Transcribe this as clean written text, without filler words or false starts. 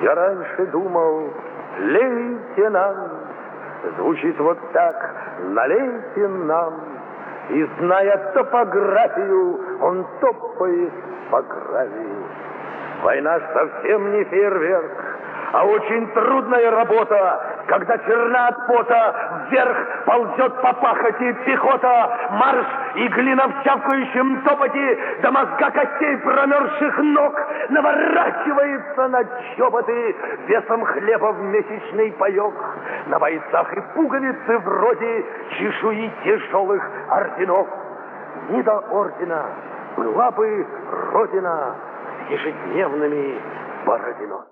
Я раньше думал, лейтенант звучит вот так: налейте нам. И, зная топографию, он топает по гравию. Война совсем не фейерверк, а очень трудная работа, когда черна от пота вверх ползет по пахоте пехота, марш и глина в чавкающем топоте, до мозга костей промерзших ног наворачивается на чоботы весом хлеба в месячный паек. На бойцах и пуговицы вроде чешуи тяжелых орденов. Не до ордена была бы Родина с ежедневными Бородино.